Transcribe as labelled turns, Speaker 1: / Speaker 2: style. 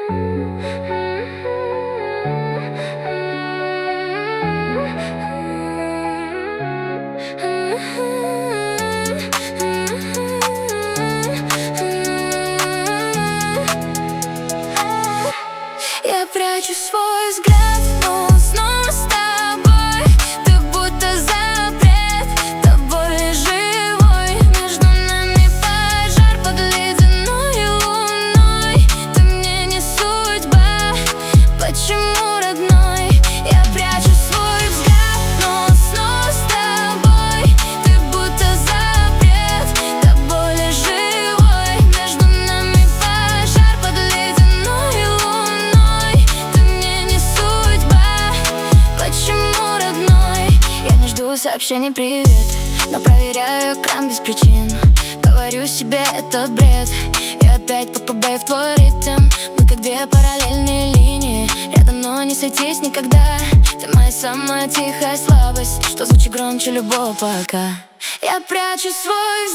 Speaker 1: Я прячу свой взгляд, но снова с тобой. Ты будто запрет, тобой живой. Между нами пожар под ледяной луной. Ты мне не судьба, почему родной? Я прячу свой взгляд, но снова с тобой. Ты будто запрет, тобой живой. Между нами пожар под ледяной луной. Ты мне не судьба, почему родной? Я не жду сообщений «привет», но проверяю экран без причин. Говорю себе, это бред. И опять попадаю в твой ритм. Мы как две параллельные линии, рядом, но не сойтись никогда. Ты моя самая тихая слабость, что звучит громче любого пока. Я прячу свой